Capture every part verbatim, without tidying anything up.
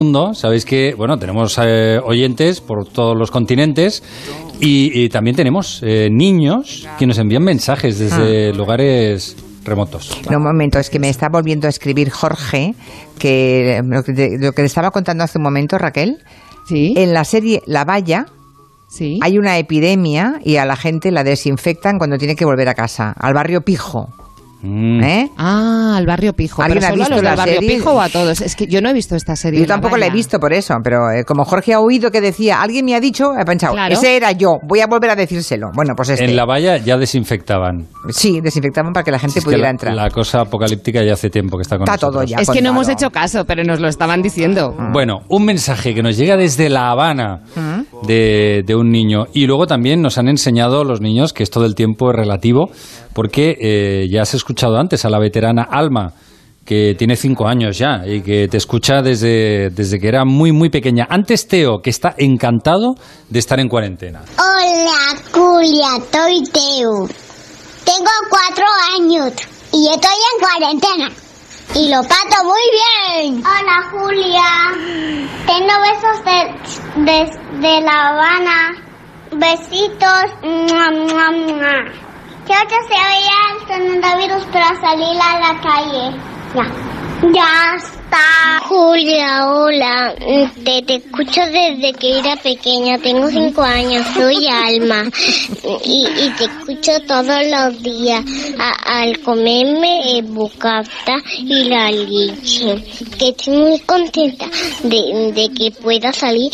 mundo. Sabéis que, bueno, tenemos eh, oyentes por todos los continentes y, y también tenemos eh, niños que nos envían mensajes desde ah. lugares remotos. No, un momento, es que me está volviendo a escribir Jorge, que lo que, lo que le estaba contando hace un momento, Raquel, ¿sí? En la serie La Valla, ¿sí? Hay una epidemia y a la gente la desinfectan cuando tiene que volver a casa, al barrio Pijo. Mm. ¿Eh? Ah, al barrio Pijo. ¿Pero solo a los del barrio serie? Pijo o a todos? Es que yo no he visto esta serie. Yo tampoco la he visto por eso, pero eh, como Jorge ha oído que decía, alguien me ha dicho, he pensado, claro. Ese era yo, voy a volver a decírselo. Bueno, pues este. En La Valla ya desinfectaban. Sí, desinfectaban para que la gente es pudiera la, entrar. La cosa apocalíptica ya hace tiempo que está con está nosotros. Todo ya es contado. Que no hemos hecho caso, pero nos lo estaban diciendo. Mm. Bueno, un mensaje que nos llega desde La Habana mm. de, de un niño. Y luego también nos han enseñado los niños que esto del tiempo es relativo, porque eh, ya has escuchado antes a la veterana Alma, que tiene cinco años ya y que te escucha desde, desde que era muy, muy pequeña. Antes Teo, que está encantado de estar en cuarentena. Hola, Julia, soy Teo. Tengo cuatro años y estoy en cuarentena. Y lo paso muy bien. Hola, Julia. Tengo besos de, de, de La Habana. Besitos. Mua, mua, mua. Creo que se oía el coronavirus para salir a la calle. Ya. Ya está. Julia, hola. Te, te escucho desde que era pequeña. Tengo cinco años. Soy Alma. Y, y te escucho todos los días. A, al comerme el bocata y la leche. Que estoy muy contenta de, de que pueda salir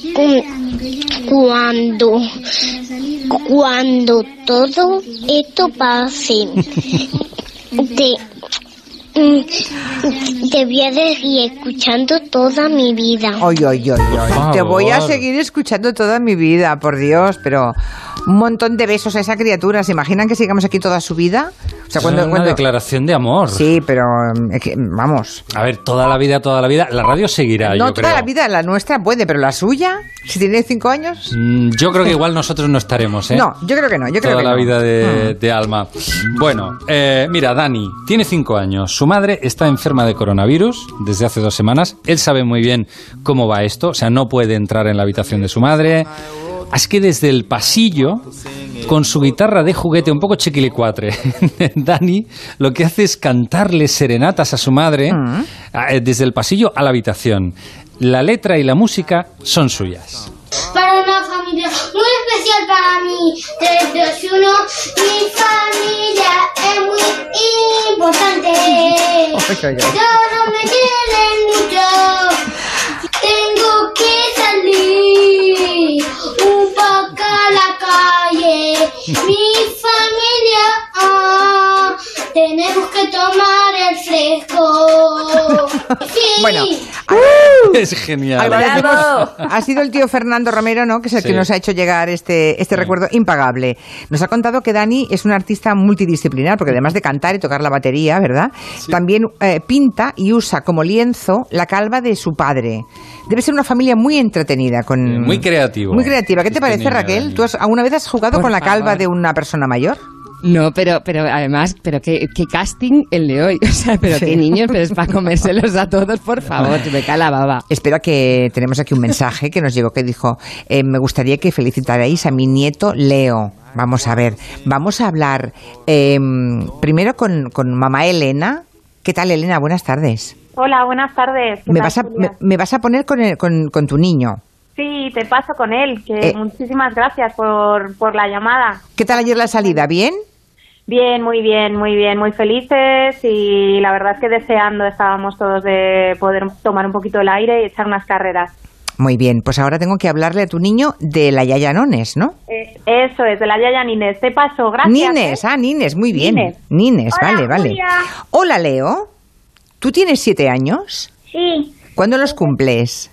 cuando... Cuando todo esto pase, te, te voy a seguir escuchando toda mi vida. Ay, ay, ay, ay. Te voy a seguir escuchando toda mi vida, por Dios, pero un montón de besos a esa criatura. ¿Se imaginan que sigamos aquí toda su vida? O sea, cuando, es una cuando... declaración de amor. Sí, pero es que, vamos. A ver, toda la vida, toda la vida. La radio seguirá, no, yo toda creo. la vida, la nuestra puede, pero la suya, si tiene cinco años. Mm, yo creo que igual nosotros no estaremos, ¿eh? No, yo creo que no. Yo creo toda que la no. vida de, mm. de Alma. Bueno, eh, mira, Dani tiene cinco años. Su madre está enferma de coronavirus desde hace dos semanas. Él sabe muy bien cómo va esto. O sea, no puede entrar en la habitación de su madre. Es que desde el pasillo, con su guitarra de juguete un poco chiquilicuatre, Dani lo que hace es cantarle serenatas a su madre uh-huh. desde el pasillo a la habitación. La letra y la música son suyas. Para una familia muy especial para mí, tres, dos, uno, mi familia es muy importante. Todos me quieren mucho, tengo que salir un poco a la calle. Mi familia, ah, tenemos que tomar el fresco. Sí. Bueno, uh, es genial. Ha sido el tío Fernando Romero, ¿no? Que es el sí. que nos ha hecho llegar este, este sí. recuerdo impagable. Nos ha contado que Dani es un artista multidisciplinar, porque además de cantar y tocar la batería, ¿verdad? Sí. También eh, pinta y usa como lienzo la calva de su padre. Debe ser una familia muy entretenida. Con, sí, muy creativo. Muy creativa. ¿Qué te parece, niña, Raquel? Dani. ¿Tú has, alguna vez has jugado Por con la calva favor. de una persona mayor? No, pero pero además, pero qué, qué casting el de hoy. O sea, pero sí. qué niños, pero es para comérselos a todos, por favor, me cae la baba. Espera, que tenemos aquí un mensaje que nos llegó que dijo, eh, me gustaría que felicitarais a mi nieto Leo. Vamos a ver, vamos a hablar eh, primero con, con mamá Elena. ¿Qué tal, Elena? Buenas tardes. Hola, buenas tardes. Me vas, a, me, me vas a poner con, el, con, con tu niño. Sí, te paso con él, que eh, muchísimas gracias por, por la llamada. ¿Qué tal ayer la salida? ¿Bien? Bien, muy bien, muy bien, muy felices y la verdad es que deseando estábamos todos de poder tomar un poquito el aire y echar unas carreras. Muy bien, pues ahora tengo que hablarle a tu niño de la Yaya Nones, ¿no? Eh, eso es, de la Yaya Nines. Te paso, gracias. Nines, ¿eh? ah, Nines, muy bien. Nines, Nines Hola, vale, vale. Julia. Hola, Leo. ¿Tú tienes siete años? Sí. ¿Cuándo los cumples?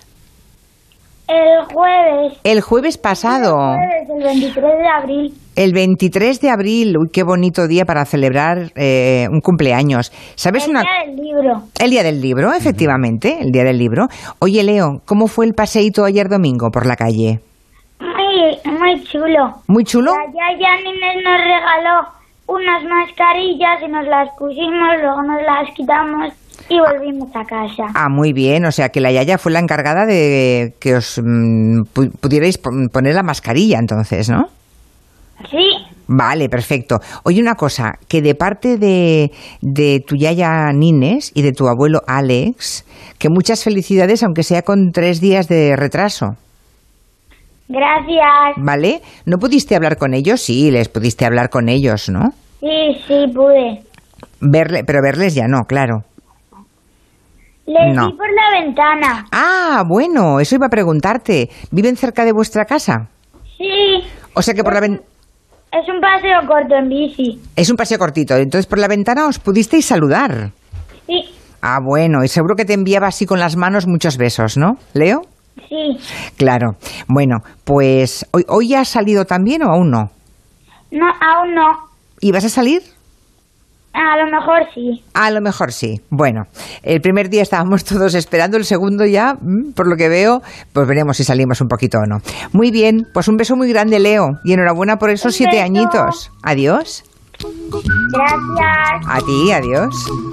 El jueves. El jueves pasado. El jueves, el veintitrés de abril. El veintitrés de abril. Uy, qué bonito día para celebrar eh, un cumpleaños. ¿Sabes el una? día del libro. El día del libro, efectivamente, el día del libro. Oye, Leo, ¿cómo fue el paseíto ayer domingo por la calle? Muy, muy chulo. ¿Muy chulo? La Yaya Nines nos regaló unas mascarillas y nos las pusimos, luego nos las quitamos y volvimos a casa. Ah, muy bien, o sea que la yaya fue la encargada de que os mmm, pu- pudierais poner la mascarilla entonces, ¿no? Sí. Vale, perfecto. Oye, una cosa, que de parte de, de tu yaya Nines y de tu abuelo Alex, que muchas felicidades, aunque sea con tres días de retraso. Gracias. ¿Vale? ¿No pudiste hablar con ellos? Sí, les pudiste hablar con ellos, ¿no? Sí, sí, pude. Verle, pero verles ya no, claro. Les No. vi por la ventana. Ah, bueno, eso iba a preguntarte. ¿Viven cerca de vuestra casa? Sí. O sea que por la ven- Es un paseo corto en bici. es un paseo cortito, entonces por la ventana os pudisteis saludar. Sí, Ah, bueno, y seguro que te enviaba así con las manos muchos besos, ¿no, Leo? sí. Claro. Bueno, pues ¿hoy, hoy ya has salido también o aún no? No, aún no. ¿Y vas a salir? A lo mejor sí. A lo mejor sí. Bueno, el primer día estábamos todos esperando, el segundo ya, mm, por lo que veo, pues veremos si salimos un poquito o no. Muy bien, pues un beso muy grande, Leo, y enhorabuena por esos Un siete beso. añitos. Adiós. Gracias. A ti, adiós.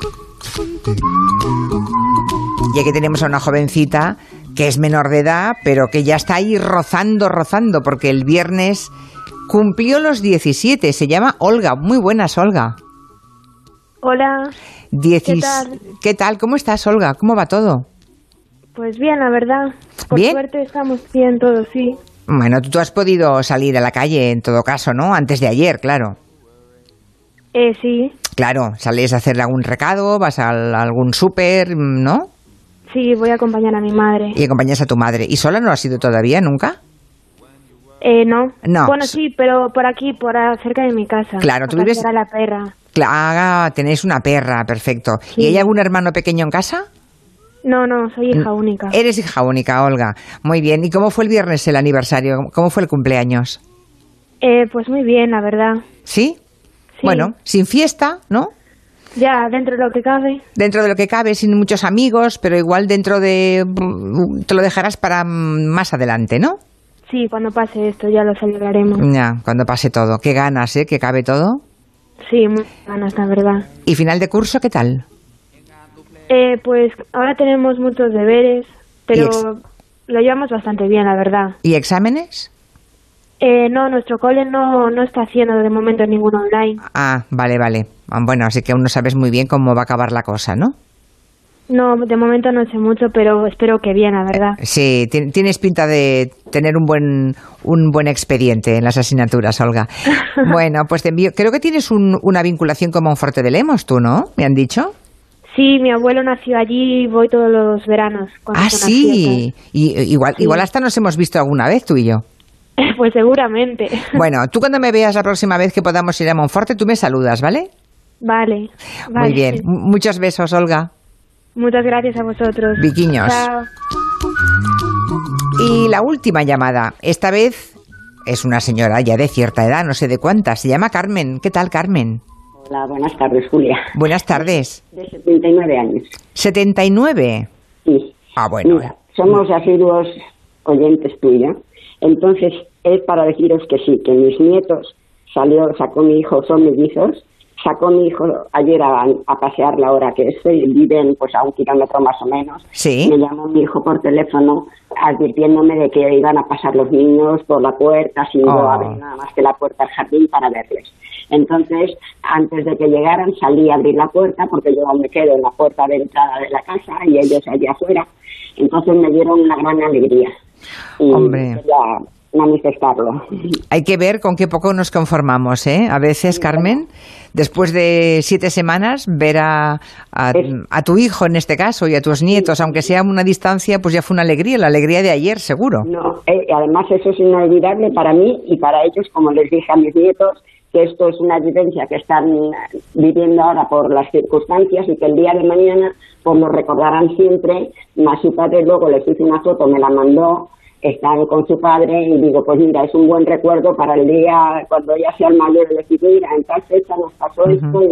Y aquí tenemos a una jovencita que es menor de edad, pero que ya está ahí rozando, rozando, porque el viernes cumplió los diecisiete. Se llama Olga. Muy buenas, Olga. Hola, Diecis- ¿Qué tal? ¿Qué tal? ¿Cómo estás, Olga? ¿Cómo va todo? pues bien, la verdad. Por ¿Bien? suerte estamos bien todos, sí. Bueno, tú, tú has podido salir a la calle en todo caso, ¿no? Antes de ayer, claro. Eh, sí, Claro, sales a hacer algún recado, vas a algún súper, ¿no? sí, voy a acompañar a mi madre. Y acompañas a tu madre. ¿Y sola no has ido todavía, nunca? Eh, no. No. Bueno, sí, pero por aquí, por a- cerca de mi casa. Claro, tú A vives- pasear a la perra. Claro, tenéis una perra, perfecto. Sí. ¿Y hay algún hermano pequeño en casa? No, no, soy hija única. Eres hija única, Olga. Muy bien. ¿Y cómo fue el viernes el aniversario? ¿Cómo fue el cumpleaños? Eh, pues muy bien, la verdad. ¿Sí? Sí. Bueno, sin fiesta, ¿no? Ya, dentro de lo que cabe. Dentro de lo que cabe, sin muchos amigos, pero igual dentro de... te lo dejarás para mm, más adelante, ¿no? Sí, cuando pase esto ya lo celebraremos. Ya, cuando pase todo. Qué ganas, ¿eh? Que cabe todo. Sí, muy ganas, la verdad. ¿Y final de curso qué tal? Eh, pues ahora tenemos muchos deberes, pero ex- lo llevamos bastante bien, la verdad. ¿Y exámenes? Eh, no, nuestro cole no, no está haciendo de momento ninguno online. Ah, vale, vale. Ah, bueno, así que aún no sabes muy bien cómo va a acabar la cosa, ¿no? No, de momento no sé mucho, pero espero que bien, la verdad. Sí, ti- tienes pinta de tener un buen un buen expediente en las asignaturas, Olga. Bueno, pues te envío. Creo que tienes un- una vinculación con Monforte de Lemos, tú, ¿no? ¿Me han dicho? Sí, mi abuelo nació allí y voy todos los veranos. cuando Ah, son las sí. fiestas. Y, igual, Sí. igual hasta nos hemos visto alguna vez, tú y yo. Pues seguramente. Bueno, tú cuando me veas la próxima vez que podamos ir a Monforte, tú me saludas, ¿vale? Vale, vale. Muy bien. M- Muchos besos, Olga. Muchas gracias a vosotros. Viquiños. Chao. Y la última llamada. Esta vez es una señora ya de cierta edad, no sé de cuántas. Se llama Carmen. ¿Qué tal, Carmen? Hola, buenas tardes, Julia. Buenas tardes. De setenta y nueve años. setenta y nueve. Sí. Ah, bueno. Mira, somos asiduos oyentes tuyos. Entonces, es para deciros que sí, que mis nietos salió, sacó mi hijo, son mellizos, sacó mi hijo ayer a, a pasear la hora que es, y viven pues a un kilómetro más o menos. Sí. Me llamó mi hijo por teléfono advirtiéndome de que iban a pasar los niños por la puerta, sin Oh. yo abrir nada más que la puerta al jardín para verles. Entonces, antes de que llegaran, salí a abrir la puerta, porque yo me quedo en la puerta de entrada de la casa y ellos allá afuera. Entonces me dieron una gran alegría. Y Hombre. quería manifestarlo. Hay que ver con qué poco nos conformamos, ¿eh? A veces, Carmen, después de siete semanas, ver a, a, a tu hijo en este caso y a tus nietos, aunque sea una distancia, pues ya fue una alegría, la alegría de ayer, seguro. No, eh, además eso es inolvidable para mí y para ellos, como les dije a mis nietos, que esto es una vivencia que están viviendo ahora por las circunstancias y que el día de mañana pues lo recordarán siempre. Más su padre luego les hice una foto, me la mandó, están con su padre y digo, pues mira, es un buen recuerdo para el día cuando ya sean mayores, decir, mira, en tal fecha nos pasó esto y,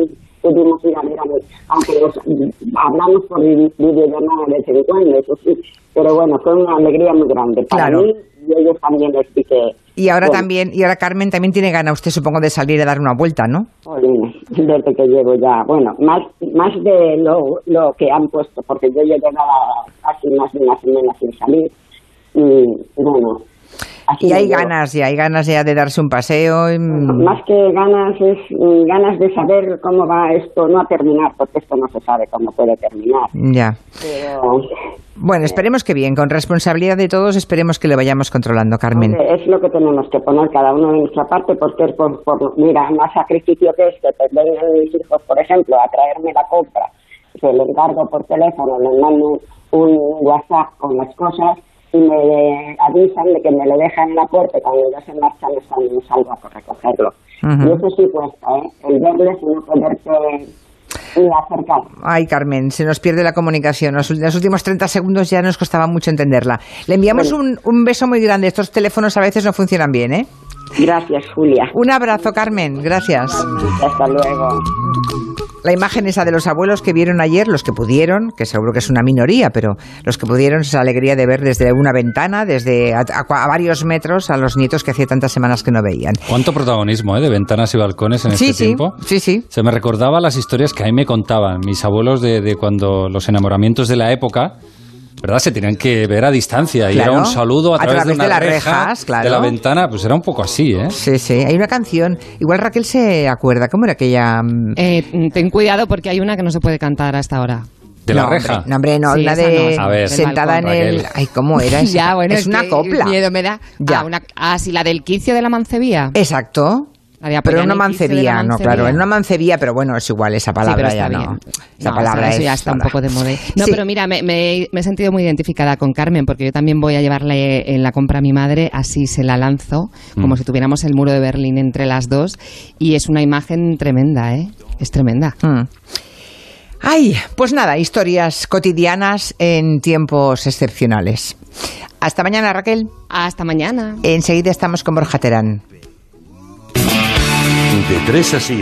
pudimos ir a ver a ver, aunque nos, hablamos por videollamada de vez en cuando, eso sí, pero bueno, fue una alegría muy grande para claro. mí y ellos también les dije. Y ahora bueno, también, y ahora Carmen también tiene ganas, usted supongo, de salir a dar una vuelta, ¿no? Jolines, desde que llevo ya, bueno, más más de lo, lo que han puesto, porque yo ya llevaba casi más de una semana sin salir, y, y bueno... Así y hay yo, ganas ya, hay ganas ya de darse un paseo. Y... Más que ganas, es mm, ganas de saber cómo va esto, no a terminar, porque esto no se sabe cómo puede terminar. Ya. Pero... Bueno, esperemos que bien, con responsabilidad de todos, esperemos que lo vayamos controlando, Carmen. Hombre, es lo que tenemos que poner cada uno de nuestra parte, porque es por, por mira, más sacrificio que este, pues vengan mis hijos, por ejemplo, a traerme la compra, se lo encargo por teléfono, les mando un WhatsApp con las cosas y me avisan de que me lo dejan en la puerta cuando ya se marchan es cuando salgo a recogerlo. Uh-huh. Y eso sí cuesta, ¿eh? El verles y no poderte... y acercar. Ay, Carmen, se nos pierde la comunicación. Los, los últimos treinta segundos ya nos costaba mucho entenderla. Le enviamos un, un beso muy grande. Estos teléfonos a veces no funcionan bien, ¿eh? Gracias, Julia. Un abrazo, Carmen. Gracias. Hasta luego. La imagen esa de los abuelos que vieron ayer, los que pudieron, que seguro que es una minoría, pero los que pudieron, esa alegría de ver desde una ventana, desde a, a, a varios metros, a los nietos que hacía tantas semanas que no veían. ¿Cuánto protagonismo, eh, de ventanas y balcones en sí, este sí, tiempo? Sí, sí. Se me recordaba las historias que a mí me contaban mis abuelos de, de cuando los enamoramientos de la época, ¿verdad? Se tenían que ver a distancia y claro, era un saludo a, a través, través de una de las reja, rejas, claro. de la ventana, pues era un poco así, ¿eh? Sí, sí, hay una canción, igual Raquel se acuerda, ¿cómo era aquella? Eh, ten cuidado porque hay una que no se puede cantar hasta ahora. ¿De no, la reja? Hombre, no, hombre, no, sí, una esa de no, a ver, sentada balcón, en el... Raquel. Ay, ¿cómo era esa? Ya, bueno, es, es una que copla. miedo me da. Ya. Ah, una, ah, sí, la del quicio de la mancebía. Exacto. Pero en una mancebía, no, claro, en una mancebía, pero bueno, es igual, esa palabra sí, ya bien. no. Esa no, palabra eso es ya está sola. un poco de moda. No, sí. pero mira, me, me, me he sentido muy identificada con Carmen, porque yo también voy a llevarle en la compra a mi madre, así se la lanzo, como mm. si tuviéramos el muro de Berlín entre las dos, y es una imagen tremenda, ¿eh? Es tremenda. Mm. Ay, pues nada, historias cotidianas en tiempos excepcionales. Hasta mañana, Raquel. Hasta mañana. Enseguida estamos con Borja Terán. De tres a siete.